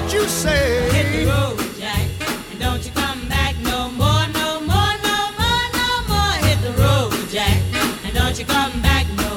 what you say. Hit the road, Jack, and don't you come back no more, no more, no more, no more. Hit the road, Jack, and don't you come back no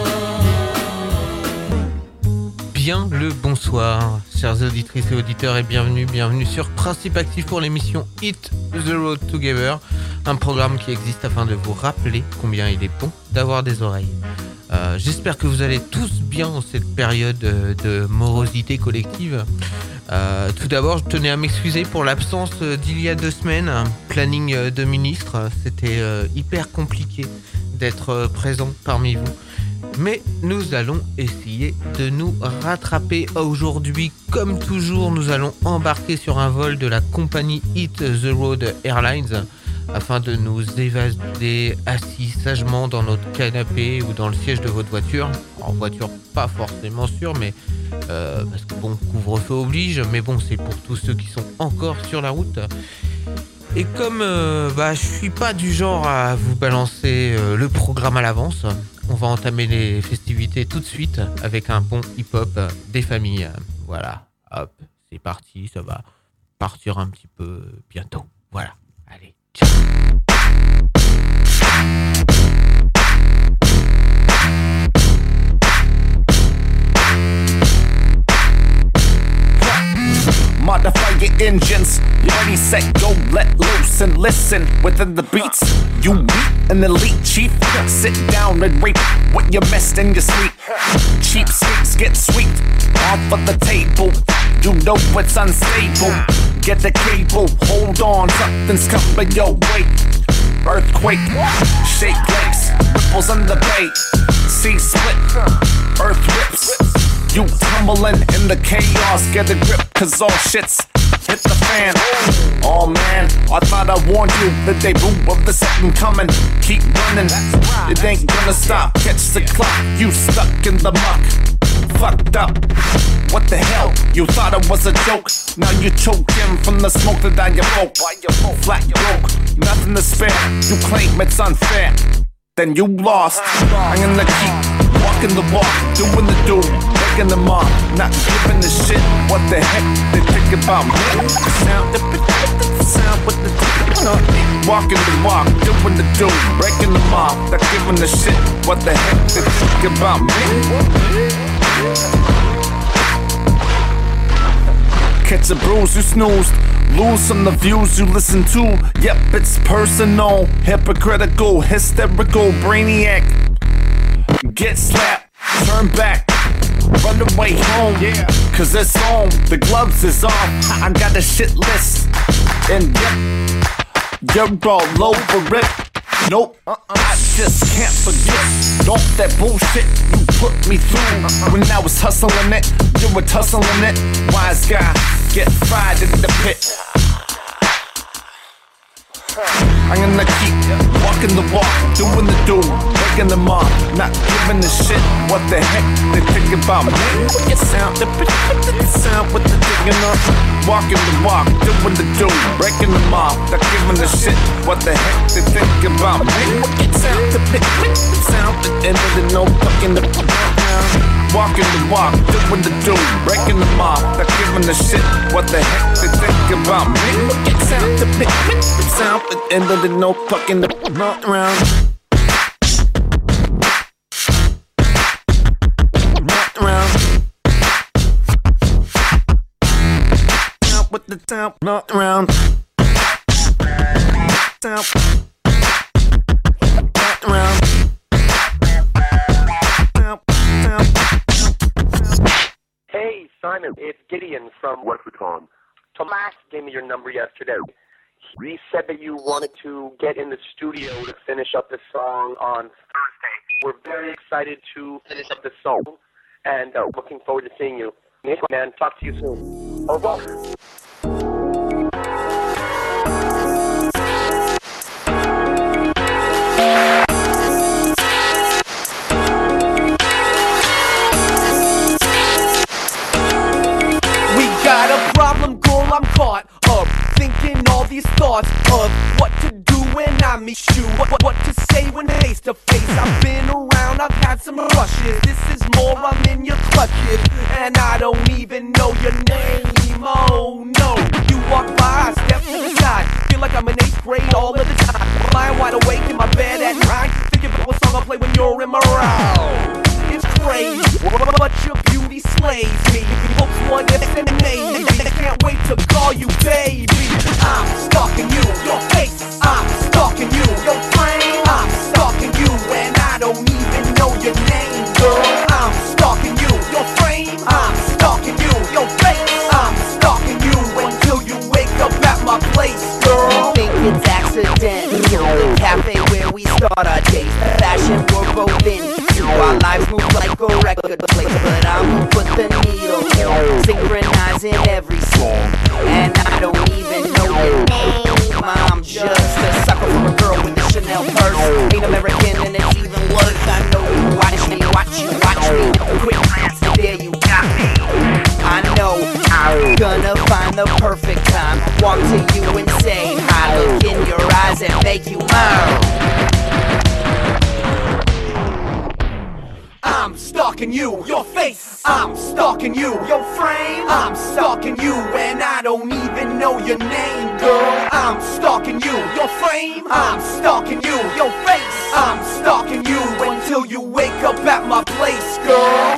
more. Bien le bonsoir, chers auditrices et auditeurs, et bienvenue sur Principe Actif pour l'émission Hit the Road Together, un programme qui existe afin de vous rappeler combien il est bon d'avoir des oreilles. J'espère que vous allez tous bien en cette période de morosité collective. Tout d'abord, je tenais à m'excuser pour l'absence d'il y a 2 semaines. Planning de ministre, c'était hyper compliqué d'être présent parmi vous. Mais nous allons essayer de nous rattraper. Aujourd'hui, comme toujours, nous allons embarquer sur un vol de la compagnie Hit the Road Airlines afin de nous évader assis sagement dans notre canapé ou dans le siège de votre voiture. En voiture, pas forcément sûr, mais parce que bon, couvre-feu oblige, mais bon, c'est pour tous ceux qui sont encore sur la route. Et comme je suis pas du genre à vous balancer le programme à l'avance, on va entamer les festivités tout de suite avec un bon hip-hop des familles. Voilà, hop, c'est parti, ça va partir un petit peu bientôt. Voilà, allez, ciao. Modify your engines, ready, set, go, let loose and listen. Within the beats, you meet an elite chief. Sit down and rape what you messed in your sleep. Cheap sweets get sweet off of the table. You know it's unstable. Get the cable, hold on, something's coming your way. Earthquake, shake legs, ripples in the bay. Sea split, earth rips. You tumbling in the chaos, get a grip, cause all shit's hit the fan. Oh man, I thought I warned you, the debut of the second coming. Keep running, it ain't gonna stop, catch the clock, you stuck in the muck. Fucked up, what the hell, you thought it was a joke. Now you're choking from the smoke that I evoke. Flat broke, nothing to spare, you claim it's unfair. Then you lost, I'm gonna keep walking the walk, doing the do, making them up, not giving a shit. What the heck they think about me? The sound with the walking the walk, doing the do, breaking them off, not giving a shit. What the heck they think about me? Catch a bruise, you snoozed. Lose on the views you listen to. Yep, it's personal, hypocritical, hysterical, brainiac. Get slapped, turn back, run away home. Yeah, cause it's home, the gloves is off. I got a shit list, and yep, you're all over it. Nope, I just can't forget. Don't that bullshit you put me through. When I was hustling it, you were tussling it. Wise guy, get fried in the pit. I'm gonna keep walking the walk, doing the do, making them up, not giving a shit. What the heck they think about me? It sound the sound with the digging up, walking the walk, doing the do, breaking them off, not giving a shit. What the heck they think about me? It sound the sound the end of the no fucking the walking the walk, doing the do, breaking them off, not giving a shit. What the heck they think about me? It sound the sound the end of the no fucking the round. With the top, not around. Top, not around. Top. Hey, Simon, it's Gideon from What's It On. Tomas gave me your number yesterday. He said that you wanted to get in the studio to finish up the song on Thursday. We're very excited to finish up the song and looking forward to seeing you. Man, talk to you soon. Au revoir. We got a problem, girl, I'm caught up thinking all these thoughts of what to do when I meet you, what to say when face to face. I've been around, I've had some rushes. This is more, I'm in your clutches, and I don't even know your name. in every song. And I don't even know your name. I'm just a sucker for a girl with a Chanel purse. Ain't American and it's even worse. I know you watch me. Quick glance and there you got me. I know I'm gonna find the perfect time. Walk to you and say hi. Look in your eyes and make you mine. I'm stalking you, your face. I'm stalking you, your frame. I'm stalking you and I don't even know your name, girl. I'm stalking you, your frame. I'm stalking you, your face. I'm stalking you until you wake up at my place, girl.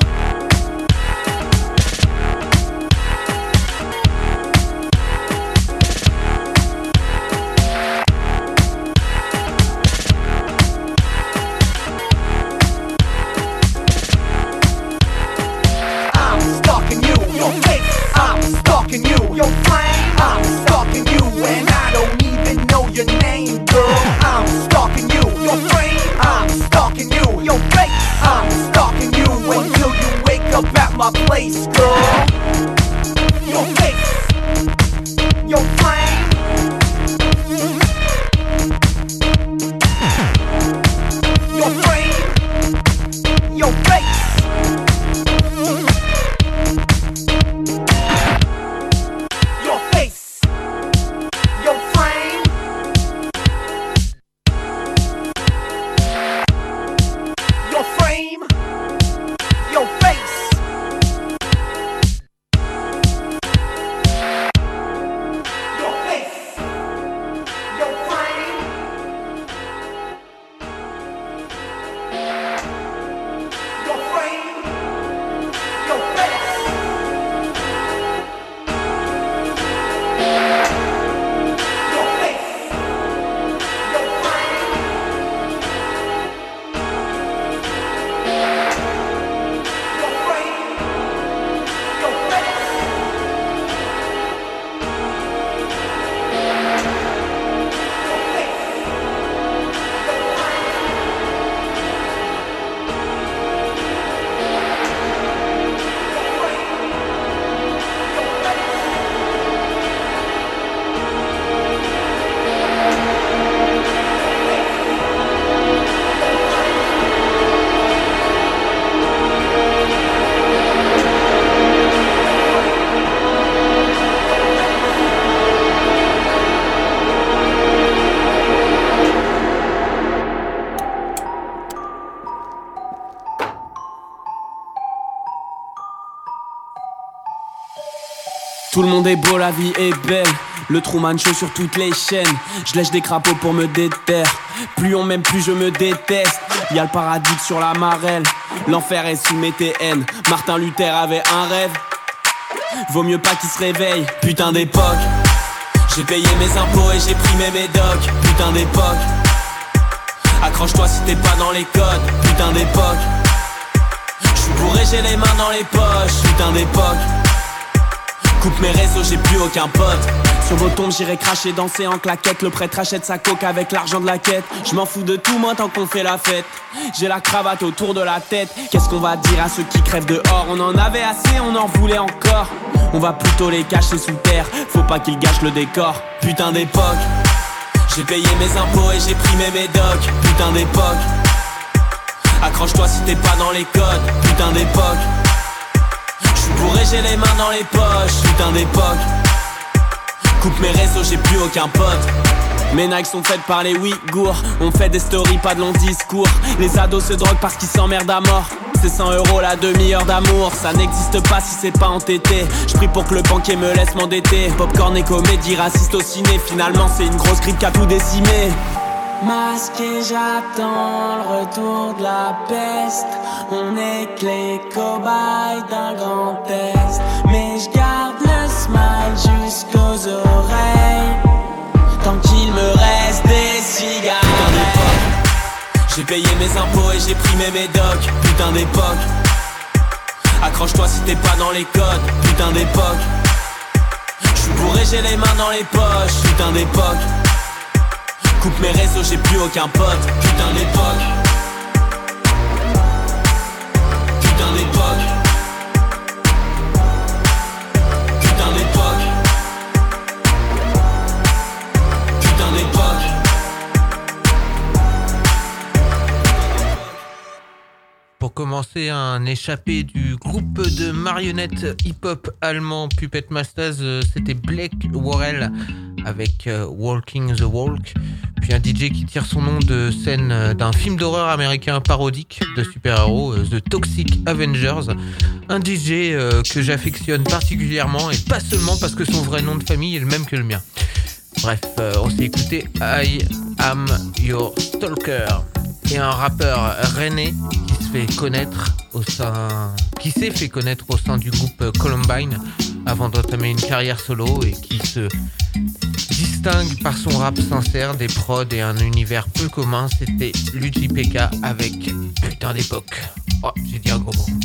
You, your flame. I'm stalking you and I don't even know your name, girl. I'm stalking you, your frame. I'm stalking you, your face. I'm stalking you until you wake up at my place, girl. Your face, your flame. Your frame, your face. Tout le monde est beau, la vie est belle. Le Truman Show sur toutes les chaînes. Je lèche des crapauds pour me déterre. Plus on m'aime, plus je me déteste. Y'a le paradis sur la marelle. L'enfer est sous mes TN. Martin Luther avait un rêve. Vaut mieux pas qu'il se réveille. Putain d'époque. J'ai payé mes impôts et j'ai pris mes médocs. Putain d'époque. Accroche-toi si t'es pas dans les codes. Putain d'époque. J'suis bourré, j'ai les mains dans les poches. Putain d'époque. Coupe mes réseaux, j'ai plus aucun pote. Sur vos tombes, j'irai cracher, danser en claquette. Le prêtre achète sa coke avec l'argent de la quête. Je m'en fous de tout, moi, tant qu'on fait la fête. J'ai la cravate autour de la tête. Qu'est-ce qu'on va dire à ceux qui crèvent dehors? On en avait assez, on en voulait encore. On va plutôt les cacher sous terre. Faut pas qu'ils gâchent le décor. Putain d'époque. J'ai payé mes impôts et j'ai pris mes médocs. Putain d'époque. Accroche-toi si t'es pas dans les codes. Putain d'époque. J'suis bourré, j'ai les mains dans les poches. Putain d'époque. Coupe mes réseaux, j'ai plus aucun pote. Mes Nike sont faites par les Ouïghours. On fait des stories, pas de longs discours. Les ados se droguent parce qu'ils s'emmerdent à mort. C'est 100 € la demi-heure d'amour. Ça n'existe pas si c'est pas entêté. J'prie pour que le banquier me laisse m'endetter. Popcorn et comédie, raciste au ciné. Finalement c'est une grosse grippe qui a tout décimé. Masqué, j'attends le retour de la peste. On est que les cobayes d'un grand test. Mais j'garde le smile jusqu'aux oreilles. Tant qu'il me reste des cigarettes. J'ai payé mes impôts et j'ai pris mes médocs. Putain d'époque. Accroche-toi si t'es pas dans les codes. Putain d'époque. J'suis bourré, j'ai les mains dans les poches. Putain d'époque. Coupe mes réseaux, j'ai plus aucun pote. Putain d'époque. Putain d'époque. Putain d'époque. commencer un échappé du groupe de marionnettes hip-hop allemand Puppet Masters. C'était Blake Worrell avec Walking the Walk. Puis un DJ qui tire son nom de scène d'un film d'horreur américain parodique de super-héros, The Toxic Avengers. Un DJ que j'affectionne particulièrement et pas seulement parce que son vrai nom de famille est le même que le mien. Bref, on s'est écouté I Am Your Stalker. Et un rappeur rennais qui s'est fait connaître au sein du groupe Columbine avant d'entamer une carrière solo et qui se distingue par son rap sincère, des prods et un univers peu commun. C'était Luigi PK avec Putain d'époque. Oh, j'ai dit un gros mot.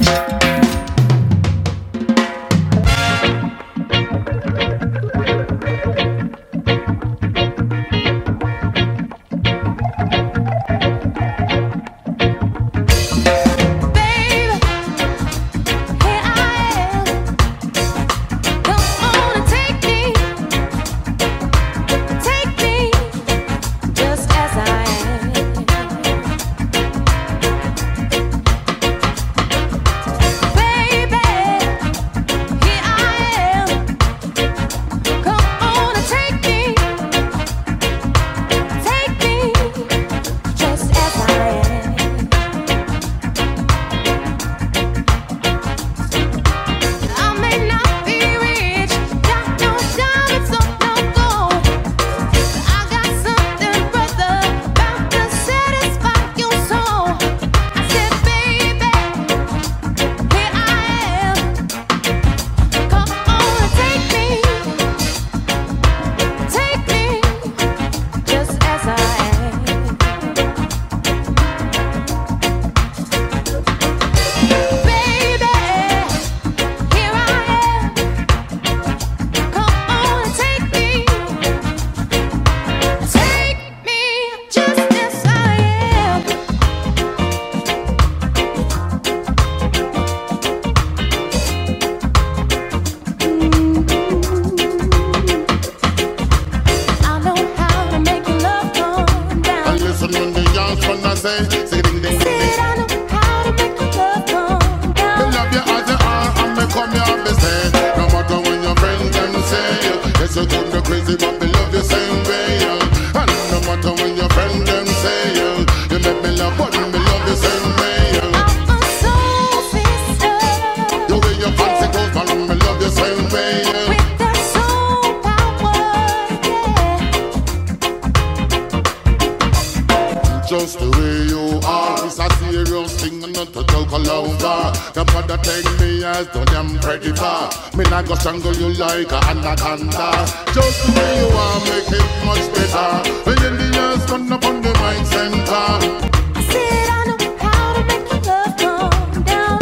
Strangle you like a anaconda. Just the way you are, make it much better. When the years come up on the right center. I said I know how to make your love come down.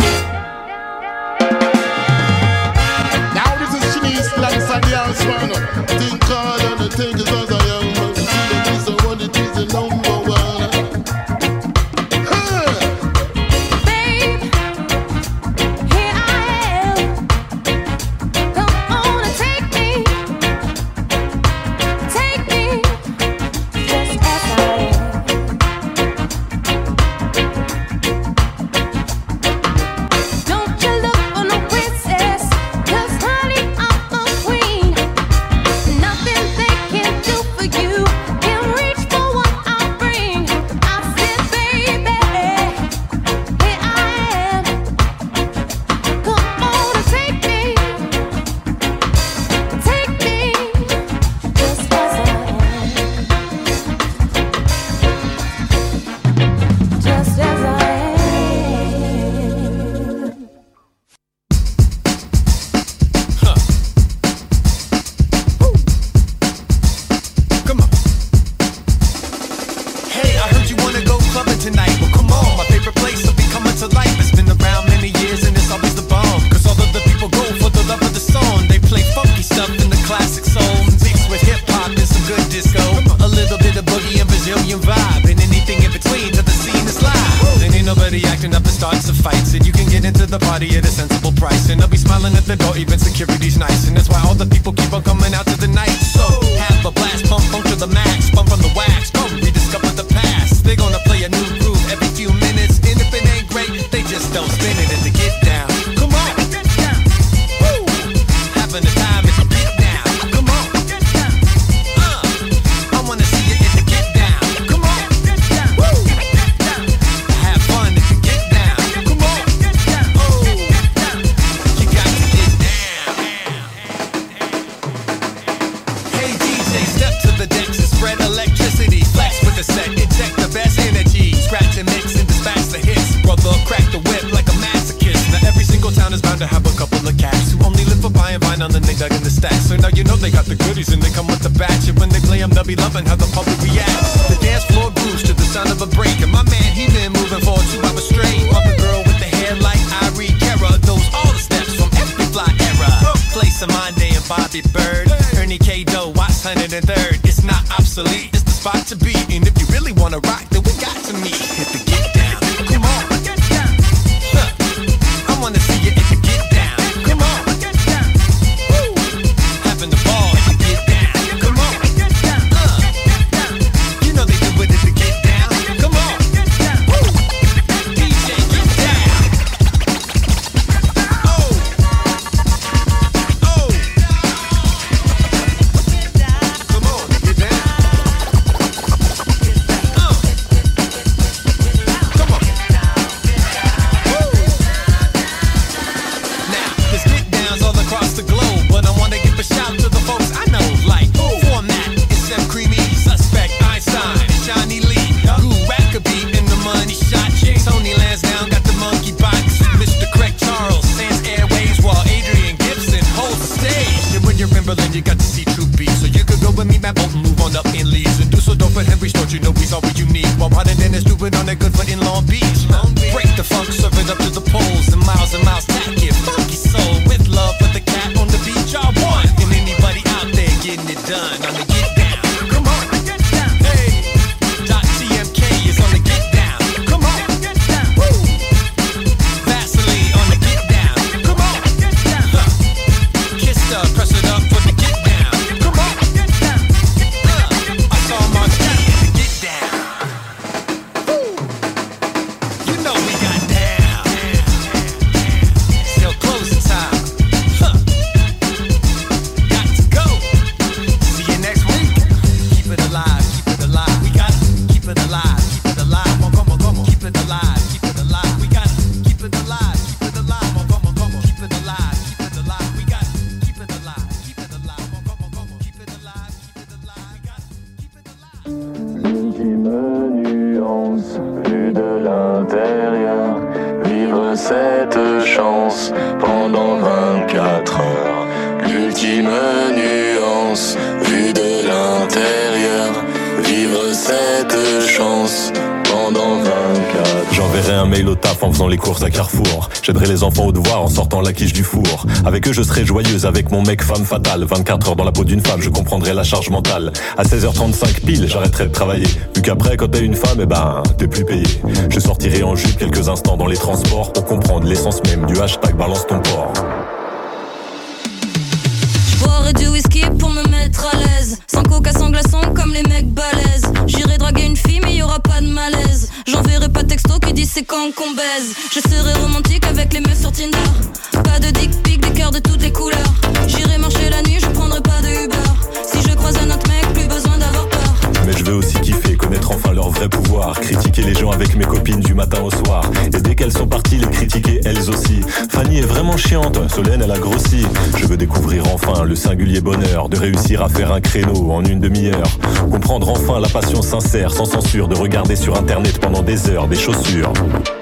Now this is Shanice Lance and the house man. Think hard and the thing is as I am. See the reason what it is the number one. They gonna play a new groove every few minutes, and if it ain't great, they just set, inject the best energy. Scratch and mix and dispatch the hits. Brother, crack the whip like a masochist. Now every single town is bound to have a couple of cats who only live for buying vinyl and they dug in the stacks. So now you know they got the goodies and they come with the batch. And when they play them, they'll be loving how the public reacts. The dance floor grooves to the sound of a break. And my man, he been moving for 2 hours straight. Love a girl with the hair like Irie Cara. Those all the steps from every fly era. Place of Monday and Bobby Bird. Ernie K. Doe, Watts 103rd. It's not obsolete, it's the spot to be. And if you really wanna rock, then we got to meet. Hit the get down, come on. I wanna see you if you get down, come on. Woo. Having the ball if you get down, come on. You know they do it if you get down, come on. Woo. DJ, get down. Oh. Oh. Come on, get down. Come on. Woo. Now, there's get downs all across the globe, but I wanna give a shout to the folks I know, like Format, it's M. Creamy, Suspect, Einstein, Shawnee Lee, Goo, Rackaby, and the Money Shot, Tony Lansdowne got the monkey box, Mr. Craig Charles, Sans Airways, while Adrian Gibson holds the stage. And when you're in Berlin, you got to see True Beat, so you could go with me, Matt Bolton, move on up in Leeds, and Dusseldorf and Henry Stort, you know he's always unique, while Rod and Dennis do it on a good foot in Long Beach. Break the funk, serve it up to the poles, and miles tack it, funky soul, with love for the cat on the beach, I won. And anybody out there getting it done on the get down, come on. Hey, .TMK is on the get down, come on. Woo. Vaseline on the get down, come on. Kiss the, press it up for the get down, come on. I saw Mark G in the get down. Woo. You know we got down. Still closing time. Huh. Got to go. See you next week. Keep it alive, keep it alive. We gotta keep it alive, keep it alive. Come on. Keep it alive, keep it alive. We gotta keep it alive, keep it alive. Come on. Keep it alive, keep it alive. We gotta keep it alive, keep it alive. Come on. Keep it alive, keep it alive. We gotta keep it alive. L'ultime nuance vue de l'intérieur, vivre cette chance pendant 24 heures. L'ultime nuance vue de l'intérieur, vivre cette chance pendant 24 heures. J'enverrai un mail au taf en faisant les courses à Carrefour. J'aiderai les enfants au devoir en sortant la quiche du four. Avec eux je serai joyeuse, avec mon mec femme fatale. 24 heures dans la peau d'une femme, je comprendrai la charge mentale. À 16h35 pile, j'arrêterai de travailler. Vu qu'après quand t'es une femme, t'es plus payé. Je sortirai en jupe quelques instants dans les transports pour comprendre l'essence même du hashtag balance ton porc. J'boirai du whisky pour me mettre à l'aise. Sans coca, sans glaçon comme les mecs balèzes. J'irai draguer une fille mais y'aura pas de malaise. J'enverrai pas texto qui dit c'est quand qu'on baise. Je serai romantique avec les meufs sur Tinder. Pas de dick pic, des cœurs de toutes les couleurs. J'irai marcher la nuit, je prendrai pas de Uber. Si je croise un autre mec, plus besoin d'avoir peur. Mais je veux aussi kiffer, connaître enfin leur vrai pouvoir. Critiquer les gens avec mes copines du matin au soir. Et dès qu'elles sont parties, les critiquer elles aussi. Fanny est vraiment chiante, Solène elle a grossi. Je veux découvrir enfin le singulier bonheur de réussir à faire un créneau en une demi-heure. Comprendre enfin la passion sincère, sans censure, de regarder sur internet pendant des heures des chaussures.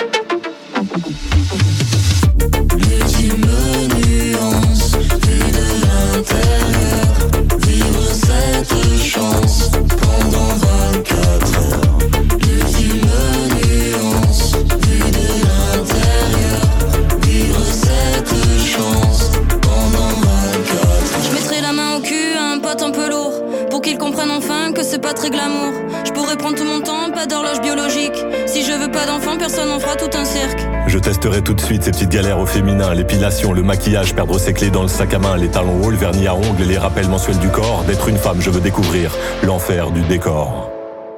L'ultime nuance vue de l'intérieur, vivre cette chance pendant 24 heures. L'ultime nuance vue de l'intérieur, vivre cette chance pendant 24 heures. Je mettrai la main au cul à un pote un peu lourd pour qu'il comprenne enfin que c'est pas très glamour. Je pourrais prendre tout mon temps, pas d'horloge biologique. Si je veux pas d'enfant, personne en fera tout un cirque. Je testerai tout de suite ces petites galères au féminin. L'épilation, le maquillage, perdre ses clés dans le sac à main. Les talons hauts, le vernis à ongles et les rappels mensuels du corps. D'être une femme, je veux découvrir l'enfer du décor.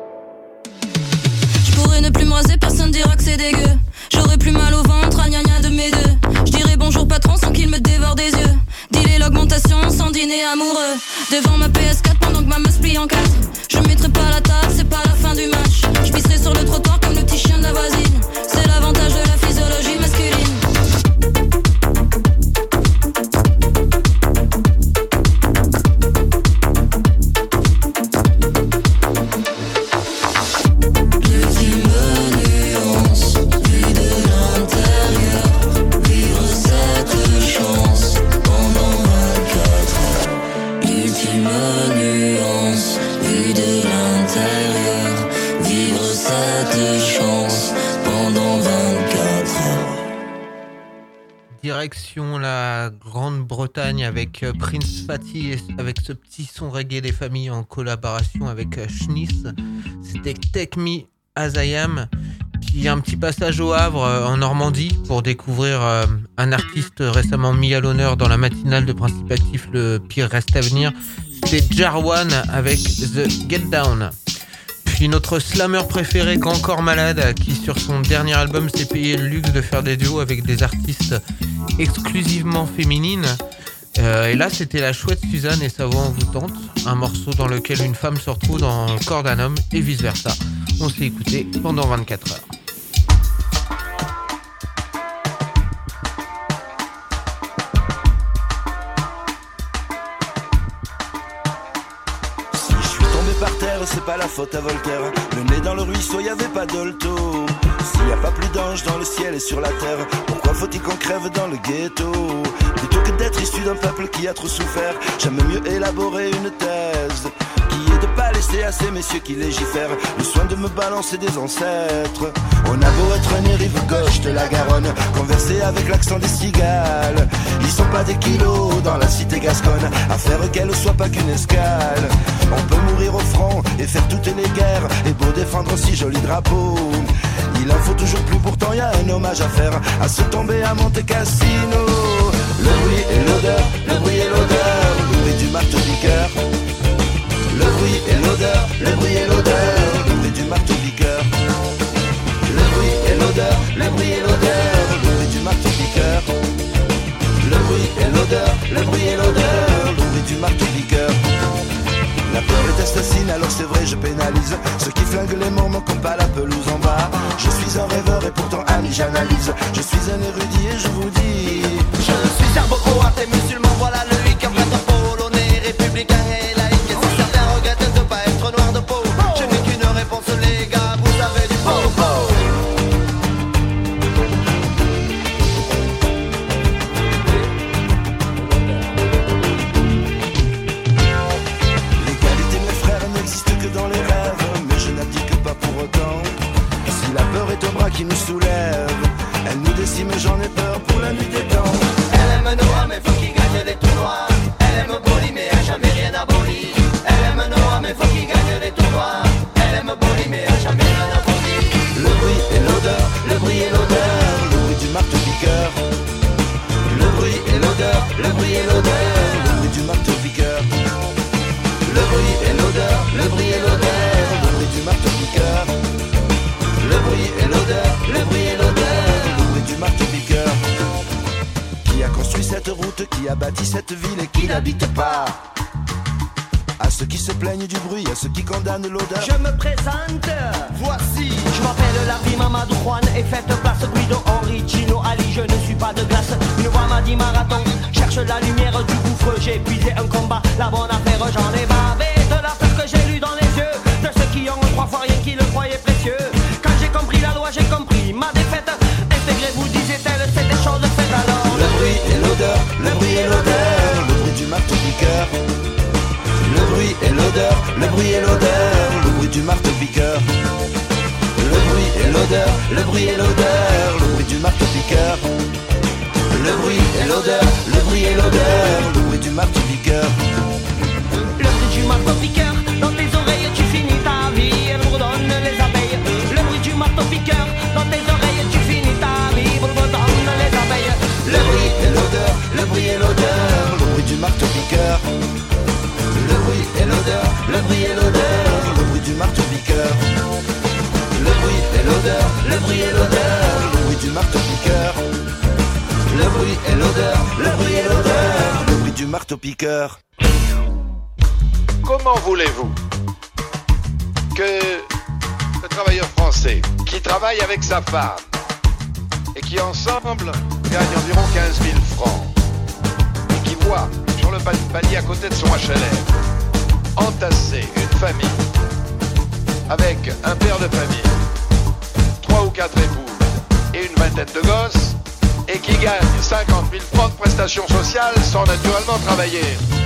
Je pourrais ne plus me raser, personne dira que c'est dégueu. J'aurais plus mal au ventre, à gna de mes deux. Je dirais bonjour patron sans qu'il me dévore des yeux. Dealer l'augmentation sans dîner amoureux. Devant ma PS4 pendant que ma meuf plie en 4. Je mettrai pas la table, c'est pas la fin du match. Je pisserai sur le trottoir comme le petit chien de la voisine. C'est l'avantage de la physiologie masculine. direction la Grande-Bretagne avec Prince Fatty et avec ce petit son reggae des familles en collaboration avec Schniss. C'était Take Me As I Am, qui a un petit passage au Havre en Normandie pour découvrir un artiste récemment mis à l'honneur dans la matinale de Principe Actif, le pire reste à venir. C'était Jarwan avec The Get Down. Puis notre slammer préféré, Grand Corps Malade, qui sur son dernier album s'est payé le luxe de faire des duos avec des artistes exclusivement féminines. Et là c'était la chouette Suzanne et sa voix envoûtante, un morceau dans lequel une femme se retrouve dans le corps d'un homme et vice versa. On s'est écouté pendant 24 heures. Par terre, c'est pas la faute à Voltaire. Le nez dans le ruisseau, y'avait pas d'olto. S'il y a pas plus d'anges dans le ciel et sur la terre, pourquoi faut-il qu'on crève dans le ghetto? Plutôt que d'être issu d'un peuple qui a trop souffert, j'aime mieux élaborer une thèse qui est de pas laisser à ces messieurs qui légifèrent le soin de me balancer des ancêtres. On a beau être né rive gauche de la Garonne, converser avec l'accent des cigales, ils sont pas des kilos dans la cité gasconne, à faire qu'elle soit pas qu'une escale. On peut mourir au front et faire toutes les guerres, et beau défendre si joli drapeau, il en faut toujours plus, pourtant y a un hommage à faire, à se tomber à Monte Cassino. Le bruit et l'odeur, le bruit et l'odeur, le bruit du marteau-piqueur. Le bruit et l'odeur, le bruit et l'odeur, le bruit du marteau-piqueur. Le bruit et l'odeur, le bruit et l'odeur, le bruit du marteau-piqueur. Le bruit et l'odeur, le bruit et l'odeur, le bruit du marteau-piqueur. La peur est assassine, alors c'est vrai je pénalise ceux qui flinguent les mômes comme pas la pelouse en bas. Je suis un rêveur et pourtant ami j'analyse. Je suis un érudit et je vous dis, je suis serbo-croate et musulman, voilà le hic. Un prêtre polonais, républicain et laïque. Et si certains regrettent de pas être noir de peau, je n'ai qu'une réponse les gars, vous avez du po-po. Qui nous soulève, elle nous décime, j'en ai peur pour la nuit des temps. Elle aime Noah mais faut qu'il gagne les tournois. Elle aime Boli mais a jamais rien aboli. Elle aime Noah mais faut qu'il gagne les tournois. Elle aime Boli mais a jamais rien aboli. Le bruit et l'odeur, le bruit et l'odeur, le bruit du marteau-piqueur. Le bruit et l'odeur, le bruit et l'odeur, le bruit du marteau-piqueur. Le bruit et l'odeur, le bruit et l'odeur, le bruit du marteau-piqueur. Le bruit et l'odeur, le bruit et l'odeur, le bruit du marteau-piqueur. Qui a construit cette route, qui a bâti cette ville et qui n'habite pas? À ceux qui se plaignent du bruit, à ceux qui condamnent l'odeur, je me présente, voici. Je m'appelle Larry Mamadou Juan et faites place Guido Henri Gino Ali. Je ne suis pas de glace, une voix m'a dit marathon. Cherche la lumière du gouffre, j'ai épuisé un combat. La bonne affaire, j'en ai bavé de la peur que j'ai lu dans les yeux de ceux qui ont trois fois rien qui le croyaient précieux. Compris la loi, j'ai compris ma défaite. Intégrez-vous, disait-elle, c'est des choses faites alors. Le bruit et l'odeur, le bruit et l'odeur, le bruit du marteau-piqueur. Le bruit et l'odeur, le bruit et l'odeur, le bruit du marteau-piqueur. Le bruit et l'odeur, le bruit et l'odeur, le bruit du marteau-piqueur. Le bruit et l'odeur, le bruit et l'odeur, le bruit du marteau-piqueur. Le bruit du marteau-piqueur, dans tes oreilles tu finis ta vie, elle bourdonne les abeilles. Le bruit du marteau-piqueur, dans tes oreilles tu finis ta vie, bourdonne les abeilles. Le bruit et l'odeur, le bruit et l'odeur, le bruit du marteau-piqueur. Le bruit et l'odeur, le bruit et l'odeur, le bruit du marteau-piqueur. Le bruit et l'odeur, le bruit et l'odeur, le bruit du marteau-piqueur. Le bruit et l'odeur, le bruit et l'odeur, le bruit du marteau-piqueur. Comment voulez-vous que le travailleur français qui travaille avec sa femme et qui ensemble gagne environ 15 000 francs et qui voit sur le palier à côté de son HLM entasser une famille avec un père de famille, 3 ou 4 épouses et une vingtaine de gosses et qui gagne 50 000 francs de prestations sociales sans naturellement travailler.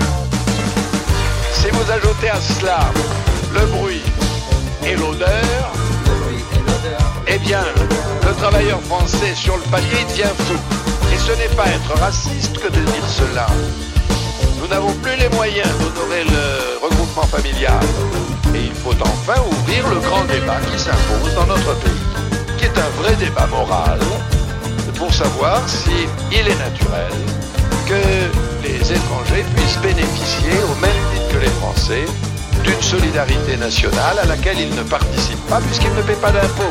Si vous ajoutez à cela le bruit et l'odeur, eh bien, le travailleur français sur le palier devient fou. Et ce n'est pas être raciste que de dire cela. Nous n'avons plus les moyens d'honorer le regroupement familial. Et il faut enfin ouvrir le grand débat qui s'impose dans notre pays, qui est un vrai débat moral, pour savoir si il est naturel que les étrangers puissent bénéficier, au même titre que les Français, d'une solidarité nationale à laquelle ils ne participent pas puisqu'ils ne paient pas d'impôts.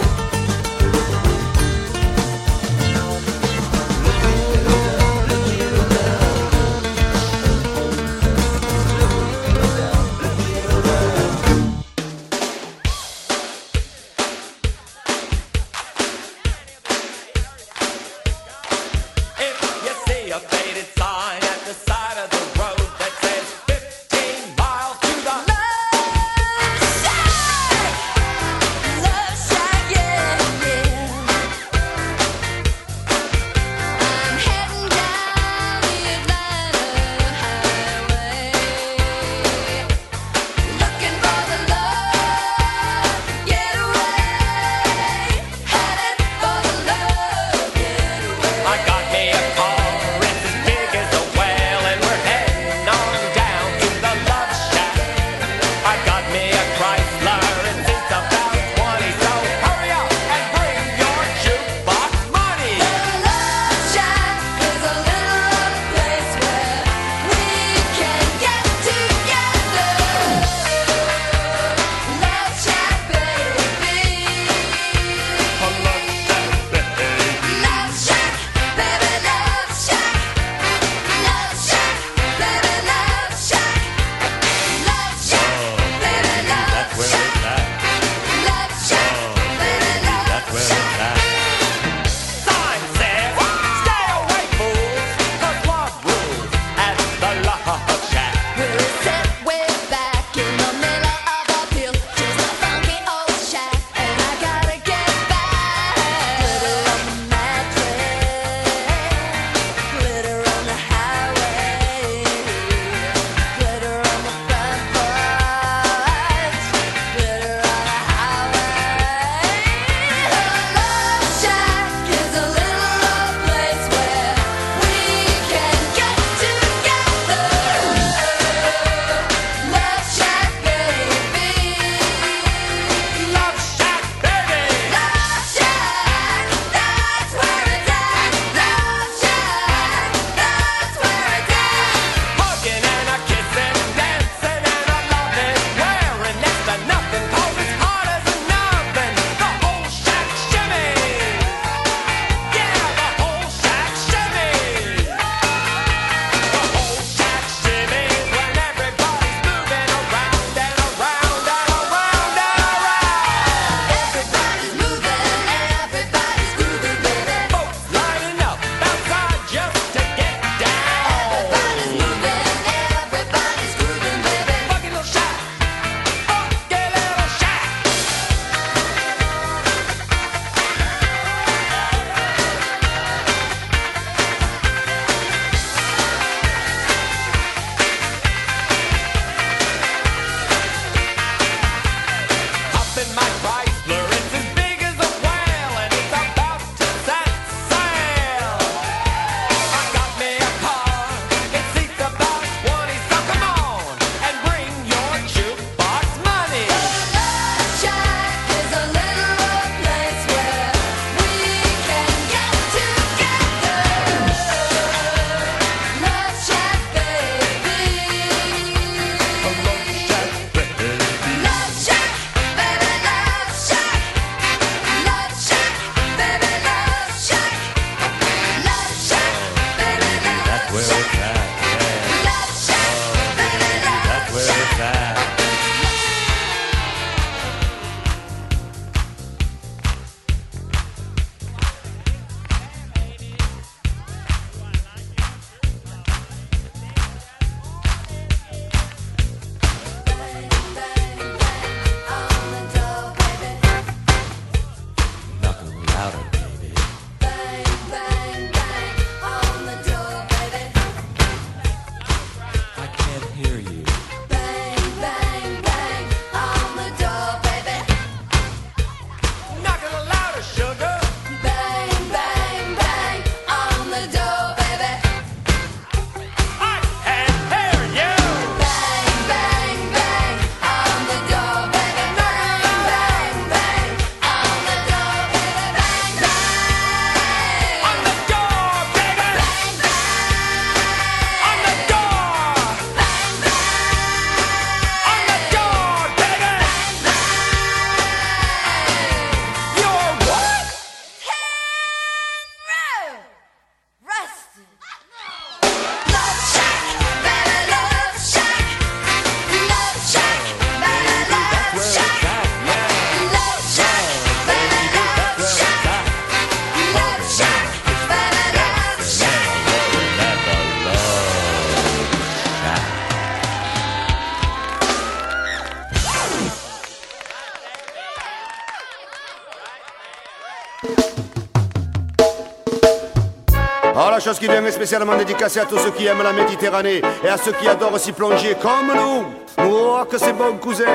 Yeah. chose qui vient est spécialement dédicacée à tous ceux qui aiment la Méditerranée et à ceux qui adorent s'y plonger comme nous. Oh, que c'est bon, cousin.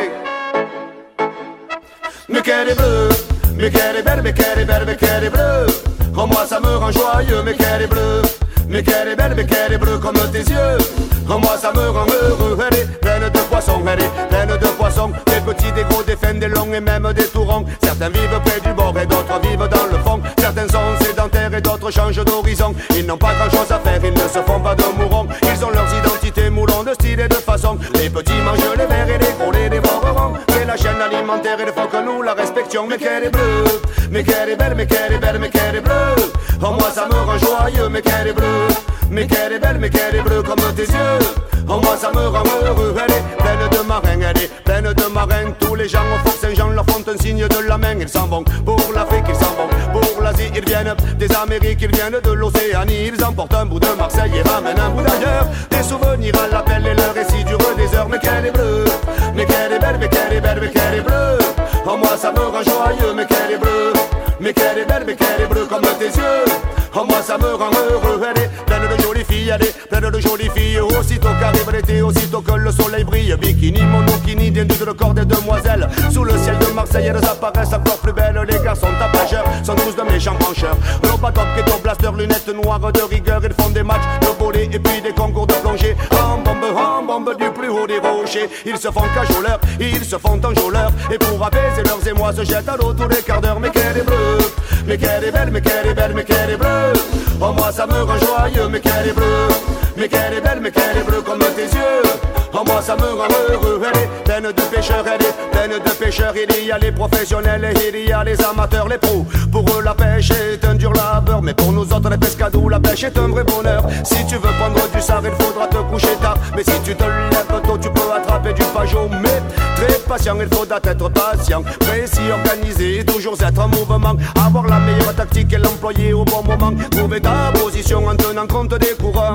Mais qu'elle est bleue, mais qu'elle est belle, mais qu'elle est belle, mais qu'elle est bleue. Oh, moi ça me rend joyeux, mais qu'elle est bleue. Mais qu'elle est belle, mais qu'elle est bleue comme tes yeux. Oh, moi ça me rend heureux. Elle est pleine de poissons, elle est pleine de poissons. Des petits, des gros, des fins, des longs et même des tourons. Certains vivent près du bord et d'autres vivent dans le fond. Certains sont sédentaires et d'autres changent d'horizon. Ils n'ont pas grand chose à faire, ils ne se font pas de mourons. Ils ont leurs identités moulons de style et de façon. Les petits mangent les verts et les gros les dévoreront. C'est la chaîne alimentaire, il faut que nous la respections. Mais qu'elle est bleue, mais qu'elle est belle, mais qu'elle est belle, mais qu'elle est bleue. Oh, moi ça me rend joyeux, mais qu'elle est bleue. Mais qu'elle est belle, mais qu'elle est bleue comme tes yeux. Oh, moi ça me rend heureux. Elle est pleine de marins, elle est pleine de marins. Tous les gens au Fort Saint-Jean leur font un signe de la main. Ils s'en vont pour l'Afrique, ils s'en vont pour l'Asie. Ils viennent des Amériques, ils viennent de l'Océanie. Ils emportent un bout de Marseille et ramènent un bout d'ailleurs. Des souvenirs à l'appel et le récit durent des heures. Mais qu'elle est bleue, mais qu'elle est belle, mais qu'elle est belle, mais qu'elle est bleue. Oh, moi ça me rend joyeux, mais qu'elle est bleue. Mais qu'elle est belle, mais qu'elle est bleue comme tes yeux. Oh, moi ça me rend heureux. Elle est pleine de jolies filles, elle est pleine de jolies filles. Aussitôt qu'arrive l'été, aussitôt que le soleil brille. Bikini, monokini, dénudent le corps des demoiselles. Sous le ciel de Marseille, elles apparaissent encore plus belles. Les garçons tapageurs sont tous de méchants brancheurs. Robotop, ghetto blaster, lunettes noires de rigueur. Ils font des matchs de volley et puis des concours de plongée. En bombe du plus haut des rochers. Ils se font cajoleurs, ils se font enjôleurs. Et pour apaiser leurs émois, se jettent à l'eau tous les quarts d'heure. Mais qu'elle est bleue, mais qu'elle est belle, mais qu'elle est belle, mais qu'elle est bleue. Oh, moi ça me rend joyeux, mais qu'elle est bleue. Mais qu'elle est belle, mais qu'elle est bleue comme tes yeux. Oh, moi ça me rend heureux. Elle est pleine de pêcheurs, elle est pleine de pêcheurs. Il y a les professionnels et il y a les amateurs, les pros. Pour eux la pêche est un dur labeur, mais pour nous autres les pescados, la pêche est un vrai bonheur. Si tu veux prendre du sard, il faudra te coucher tard. Mais si tu te lèves tôt, tu peux attraper du pajot. Mais très patient, il faudra être patient. Précis, organisé, toujours être en mouvement. Avoir la meilleure tactique et l'employer au bon moment. Trouver ta position en tenant compte des courants.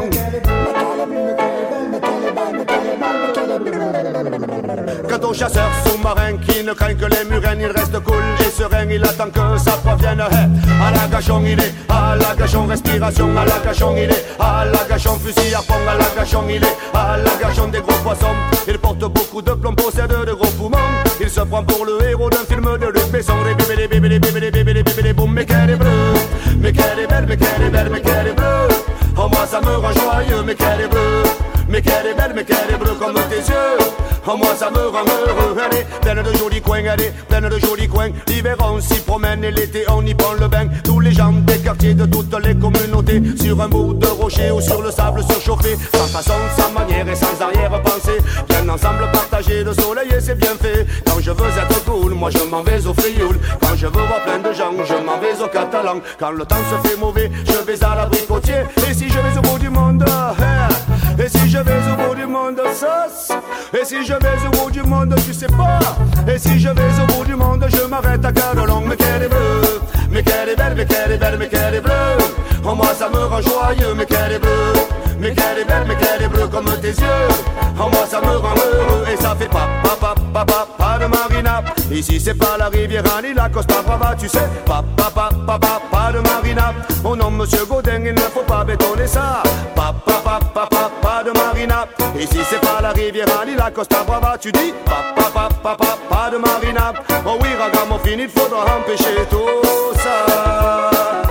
Quant au chasseur sous-marin qui ne craint que les murènes, il reste cool et serein, il attend que ça provienne. À la gachon il est, à la gachon respiration, à la gachon il est, à la gachon fusil à fond, à la gachon il est, à la gachon des gros poissons. Il porte beaucoup de plomb, possède de gros poumons. Il se prend pour le héros d'un film de Luc Besson. Les bébés, les bébés, les bébés, les bébés, les bébés, les boum. Mais qu'elle est bleue, mais qu'elle est belle, mais qu'elle est belle, mais qu'elle est bleue. Oh, moi ça me rend joyeux, mais qu'elle est bleue. Mais qu'elle est belle, mais qu'elle est bleue comme tes yeux. Oh, moi ça me rend heureux. Elle est pleine de jolis coins, elle est pleine de jolis coins. L'hiver on s'y promène et l'été on y prend le bain. Tous les gens des quartiers de toutes les communautés, sur un bout de rocher ou sur le sable surchauffé. Sans façon, sans manière et sans arrière-pensée. Bien ensemble partager le soleil et c'est bien fait. Quand je veux être cool, moi je m'en vais au Frioul. Quand je veux voir plein de gens, je m'en vais au Catalan. Quand le temps se fait mauvais, je vais à l'abricotier. Et si je vais au bout du monde, et si je vais au bout du monde, sauce. Et si je vais au bout du monde, tu sais pas. Et si je vais au bout du monde, je m'arrête à Cadolon. Mais qu'elle est bleue, mais qu'elle est belle, mais qu'elle est belle, mais qu'elle est bleue. Oh, moi ça me rend joyeux, mais qu'elle est bleue. Mais qu'elle est belle, mais qu'elle est bleue comme tes yeux. Oh, moi ça me rend heureux. Et ça fait pas de marina. Ici c'est pas la rivière ni la Costa Brava, tu sais. Pas de marina. Oh non monsieur Godin, il ne faut pas bétonner ça. Pas de marina. Ici c'est pas la rivière ni la Costa Brava, tu dis. Pas de marina. Oh oui ragamuffin, il faudra empêcher tout ça.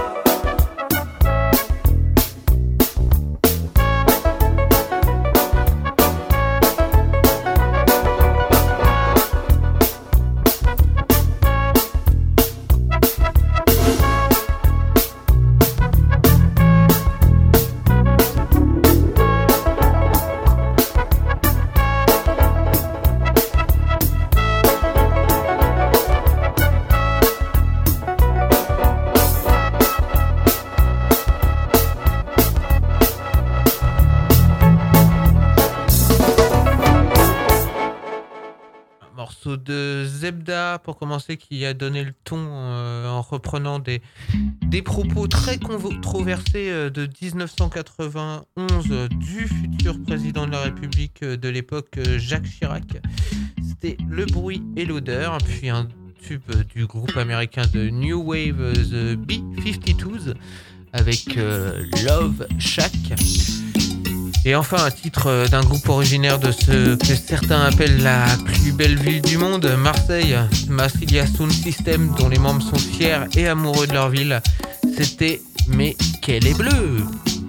De Zebda pour commencer, qui a donné le ton en reprenant des propos très controversés de 1991 du futur président de la République de l'époque, Jacques Chirac. C'était Le bruit et l'odeur, puis un tube du groupe américain de New Wave, The B-52s, avec Love Shack. Et enfin un titre d'un groupe originaire de ce que certains appellent la plus belle ville du monde, Marseille, Marsilia Sound System, dont les membres sont fiers et amoureux de leur ville. C'était Mais qu'elle est bleue!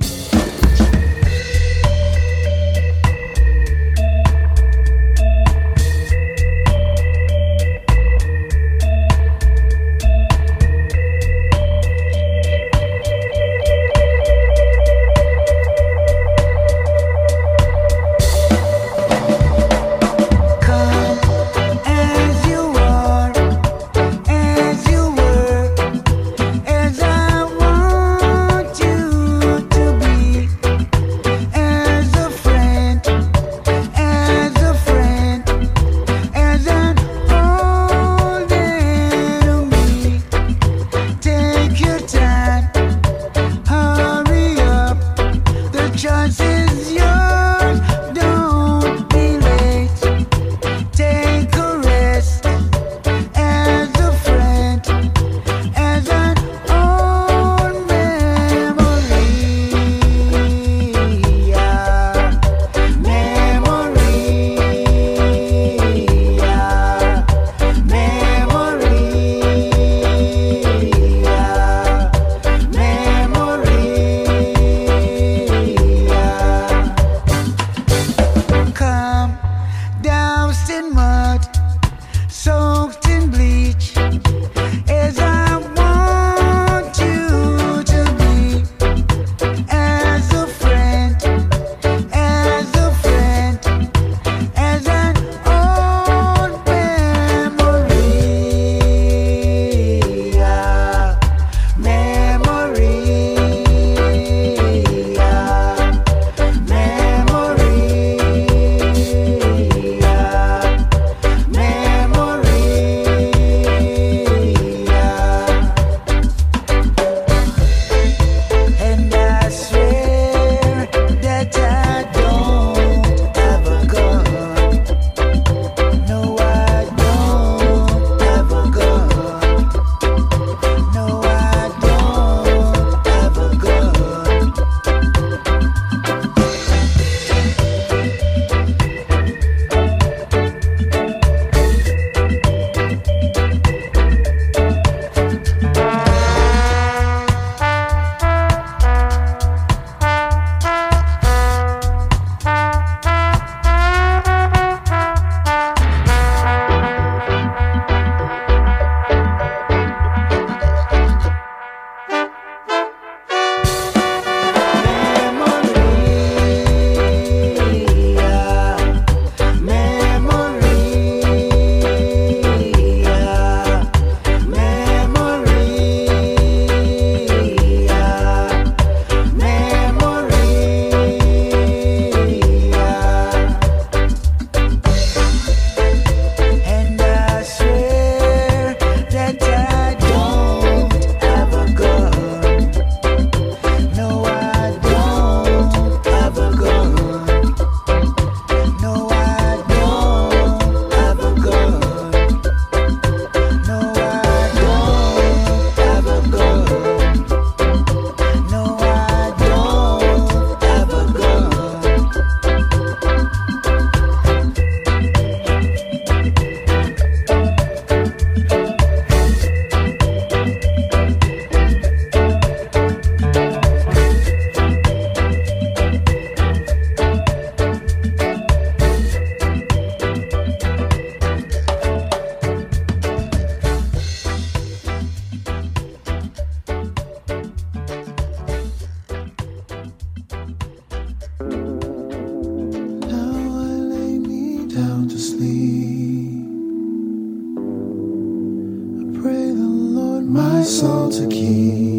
soul to keep.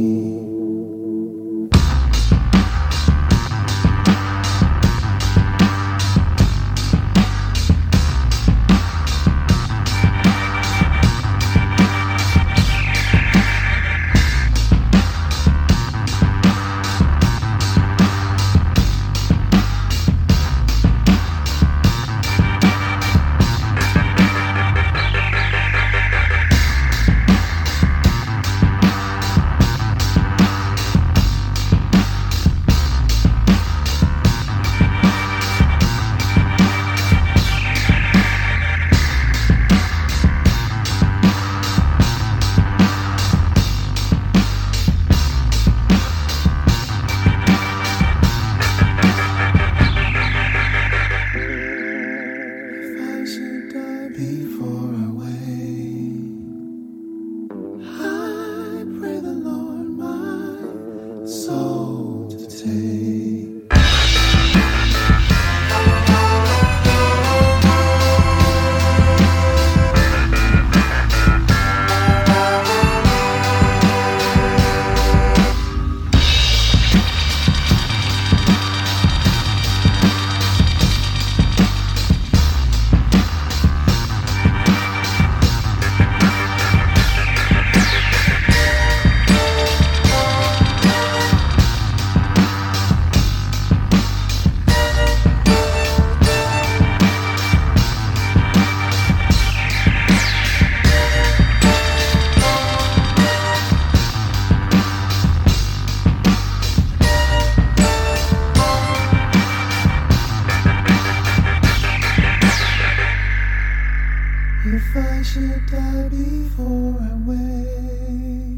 if I should die before I wake.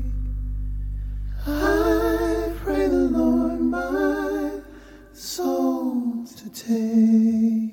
I pray the Lord my soul to take.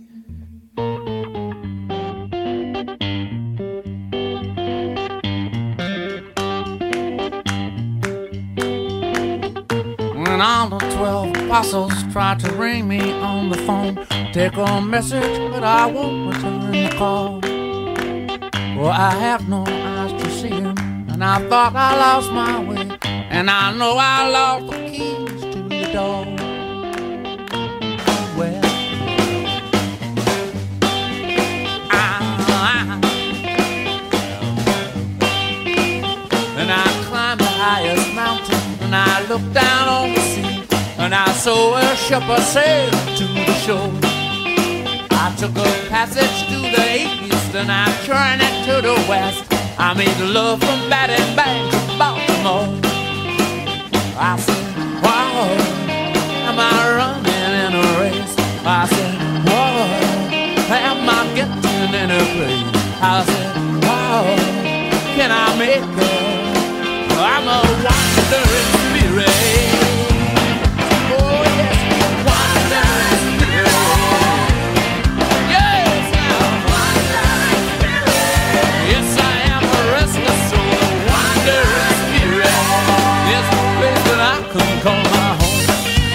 When all the 12 apostles tried to ring me on the phone, take a message, but I won't return the call. Well, I have no eyes to see him, and I thought I lost my way, and I know I lost the keys to the door. Well, and I climbed the highest mountain, and I looked down on the sea, and I saw a ship sail to the shore. I took a passage to the east, and I turned it to the west. I made love from Baden Bank to Baltimore. I said, wow, am I running in a race? I said, wow, am I getting in a place? I said, wow, can I make it? I'm a wandering spirit. Oh yes, wandering spirit. Yes, I'm a wandering spirit. Yes, I am a restless soul, a wandering spirit. There's no place that I couldn't call my home.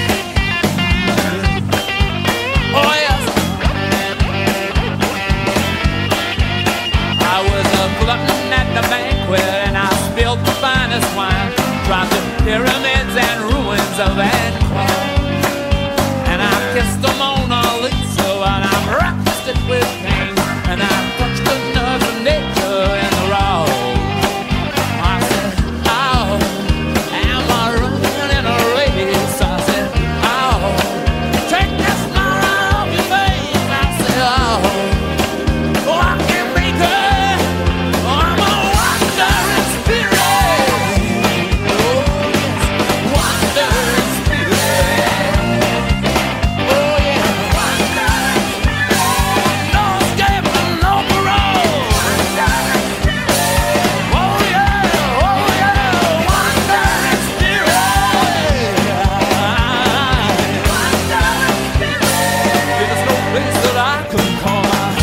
Oh yes, I was a glutton at the banquet, and I spilled the finest wine, dropped the pyramids and ruins of Angkor, and I kissed the Mona Lisa, and I'm rusted with pain, and I touched the nerves of nature in the raw. I said, oh, am I running in a race? I said, oh, take this smile off your face. I said, oh, I can make it. I'm a wandering spirit. Oh yes, wandering spirit. Oh yeah, wandering spirit. No escaping, no parole. Wandering spirit. Oh yeah, wandering spirit. Wandering spirit. There's no place that I couldn't call my home.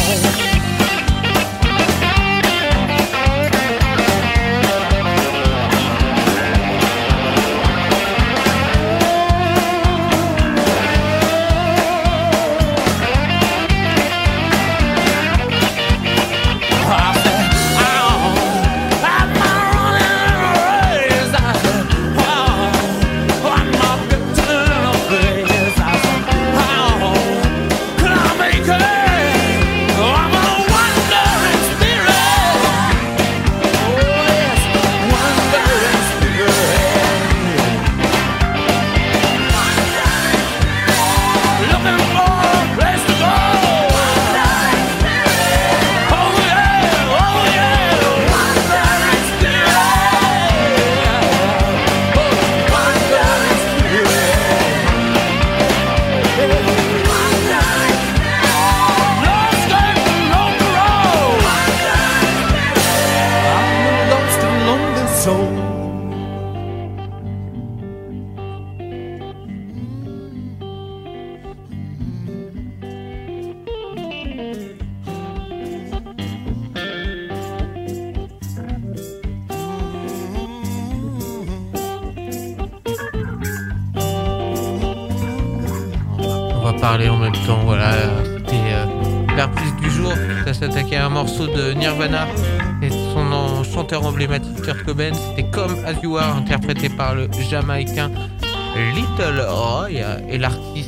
On va parler en même temps, voilà, c'était l'artiste du jour qui a s'attaqué à un morceau de Nirvana et son chanteur emblématique Kurt Cobain, c'était Come As You Are, interprété par le Jamaïcain Little Roy, et l'artiste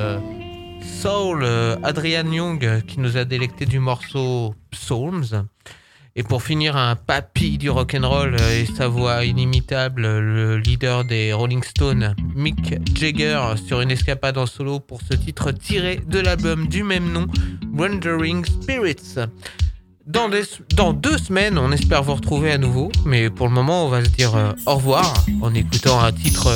soul Adrian Young qui nous a délecté du morceau Psalms. Et pour finir, un papy du rock'n'roll et sa voix inimitable, le leader des Rolling Stones, Mick Jagger, sur une escapade en solo pour ce titre tiré de l'album du même nom, Wandering Spirits. Dans 2 semaines, on espère vous retrouver à nouveau, mais pour le moment, on va se dire au revoir en écoutant un titre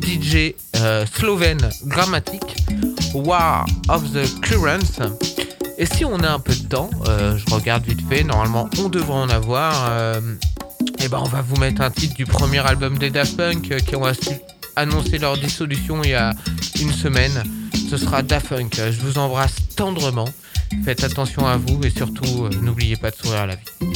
DJ slovène Grammatic, War of the Currents. Et si on a un peu de temps, je regarde vite fait, normalement on devrait en avoir, et ben on va vous mettre un titre du premier album des Daft Punk qui ont annoncé leur dissolution il y a une semaine. Ce sera Daft Punk. Je vous embrasse tendrement. Faites attention à vous et surtout n'oubliez pas de sourire à la vie.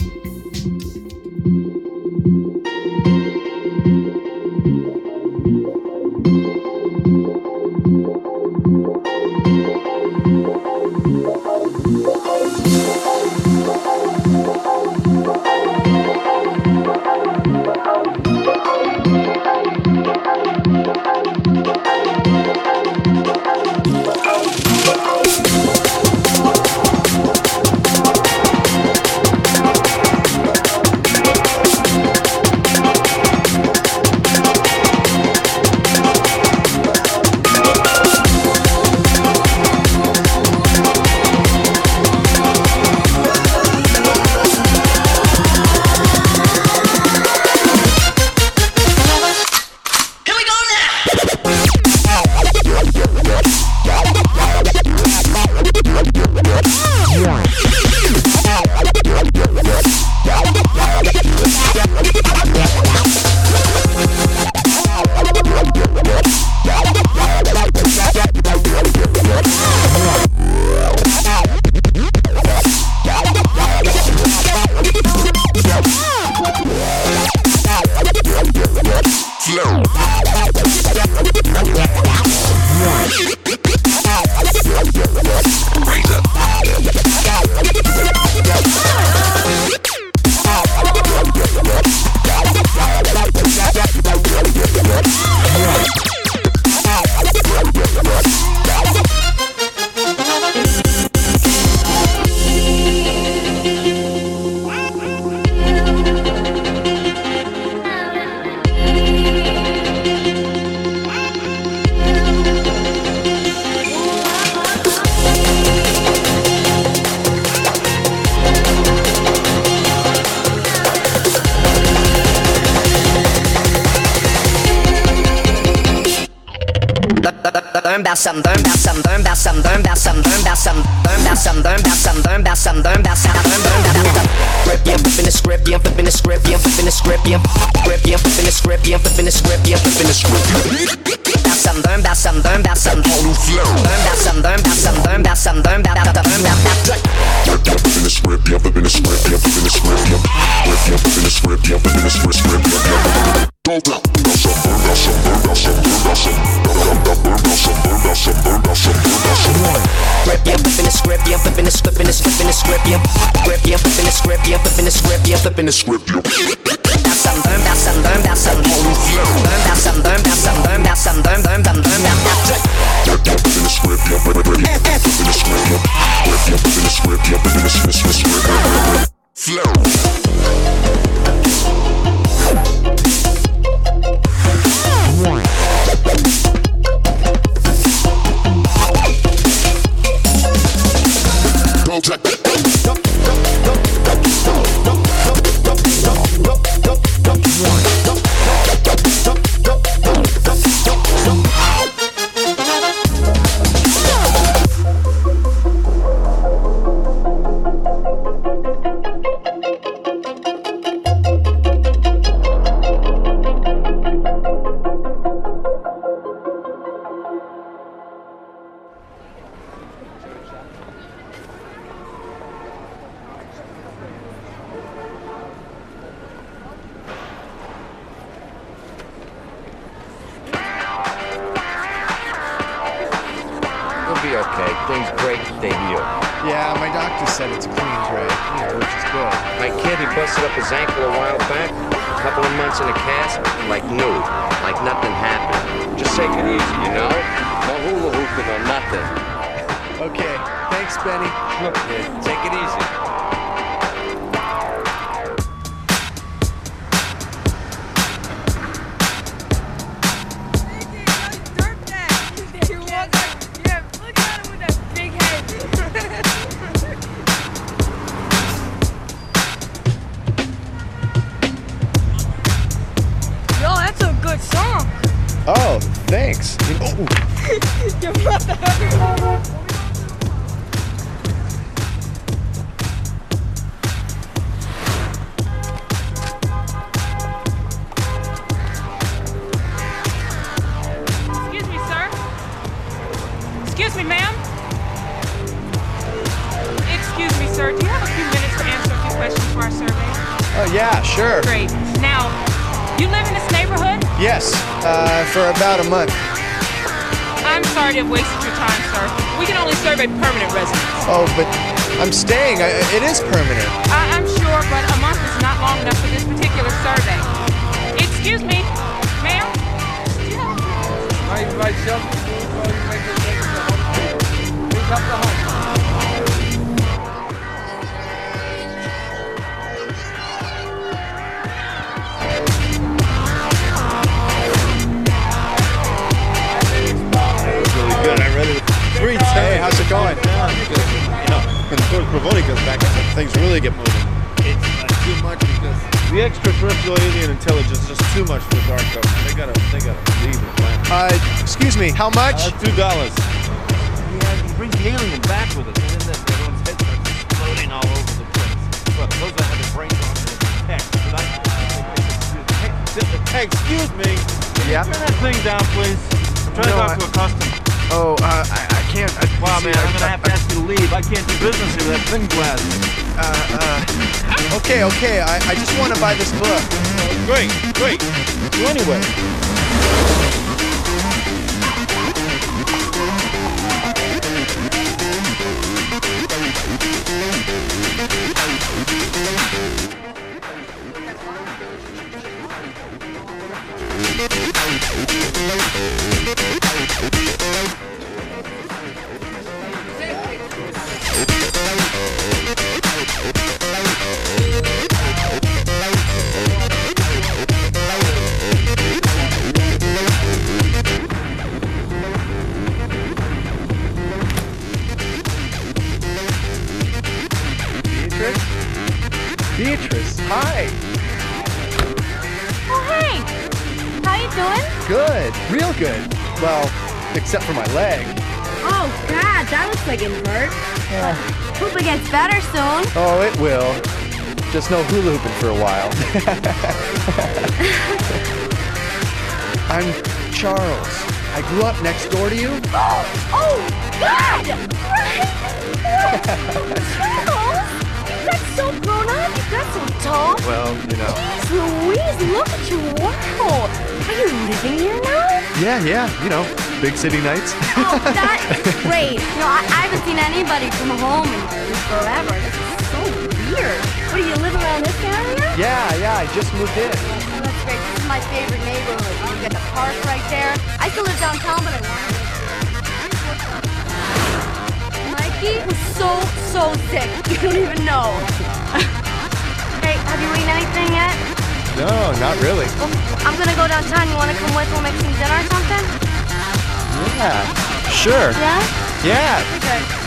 sir. Do you have a few minutes to answer a few questions for our survey? Oh, yeah, sure. Great. Now, you live in this neighborhood? Yes, for about a month. I'm sorry to have wasted your time, sir. We can only survey permanent residents. Oh, but I'm staying. It is permanent. I'm sure, but a month is not long enough for this particular survey. Excuse me, ma'am? Myself, pick up the home. Good. I read it 3 times. Hey, how's it going? When George Provoni comes back, things really get moving. It's too much because the extraterrestrial alien intelligence is just too much for the dark government. They gotta leave the planet. Excuse me, how much? $2. He brings the alien back with us, and then everyone's heads start exploding all over the place. But those that have their brains on their tech. Excuse me. Can you turn that thing down, please? I'm trying to talk to a customer. Oh, I can't. Wow, man, I'm gonna have to ask you to leave. I can't do business here with that thin glass. Okay. I just want to buy this book. Great. So anyway. Beatrice, hi. Oh, hey. How you doing? Good, real good. Well, except for my leg. Oh, God, that looks like it hurt. Hope it gets better soon. Oh, it will. Just no hula hooping for a while. I'm Charles. I grew up next door to you. Oh, God! Charles! You got so grown up. You got so tall. Well, you know. Jeez Louise, look at you. Wow. Are you living here now? Yeah. You know, big city nights. Oh, that is great. You know, I haven't seen anybody from home in forever. This is so weird. What, do you live around this area? Yeah. I just moved in. Oh, that's great. This is my favorite neighborhood. You got the park right there. I still live downtown, but I want to. Mikey was so sick. You don't even know. Hey, have you eaten anything yet? No, not really. Well, I'm gonna go downtown. You wanna come with? We'll make some dinner or something? Yeah, sure. Yeah? Yeah. Okay.